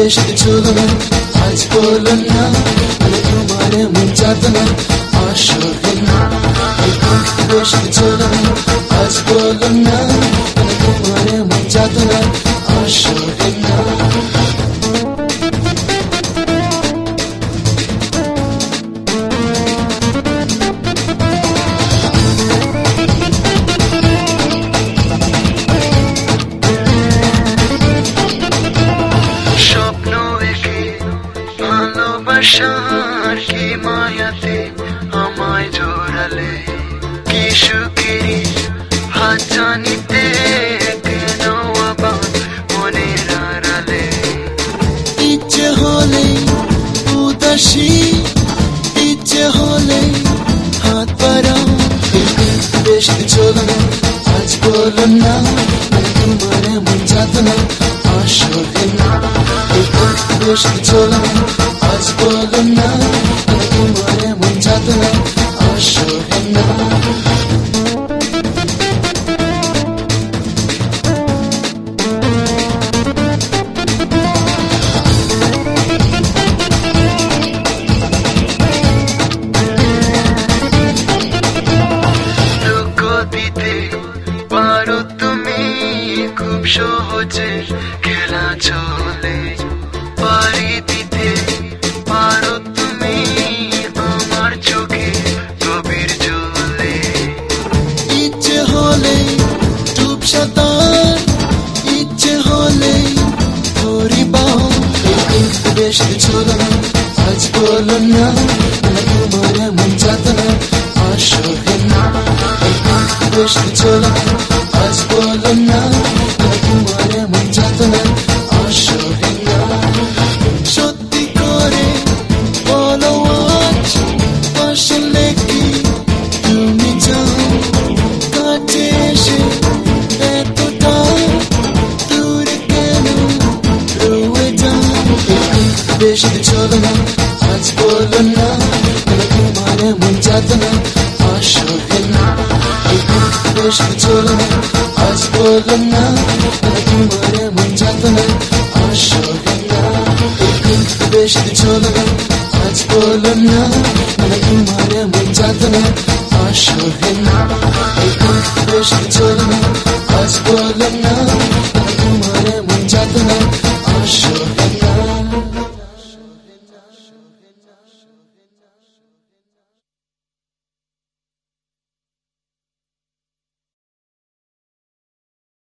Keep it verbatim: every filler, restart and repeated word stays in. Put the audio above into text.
বেশি চলো না আজ বলো না আমি তোমারে মন চাতো না আসবে না বেশি চলো না আজ বলো না আমি তোমারে মন চাতো না আসবে না ভালোবাসার কি মায়াতে আমায় জোড়ালে কি সুখেরই হাত জানিতে কেন আবার মনের আড়ালে ইচ্ছে হলে উদাসী ইচ্ছে হলে হাত বাড়াও বেশি চলো না আজ বলো না আমি তোমারে মন চাতো না আসবে না বেশি চলো না আজ বলো না আমি তোমারে মন চাতো না আসবে না পারো তুমি খুব সহজে খেলা চলে পারি দিতে পারো তুমি আমার চোখে গভীর জলে ইচ্ছে হলে ডুব সাঁতার ইচ্ছে হলে ধরি বাও বেশি চলো না আজ বলো না আমি তোমারে মন চাতো না আসবে না বেশি চলো না আজ বলো না আমি তোমারে মন চাতো না আসবে না সত্যি করে বলো আজ আসলে কি তুমি যাও কাছে এসে এতটা দূরে কেন রয়ে যাও বেশি চলো না আজ বলো না আমি তোমারে মন চাতো না আসবে না বেশি চলো না আজ বলো না আমি তোমারে মন চাতো না আসবে না বেশি চলো না আজ বলো না আমি তোমারে মন চাতো না আসবে না বেশি চলো না আজ বলো না আমি তোমারে মন চাতো না আসবে না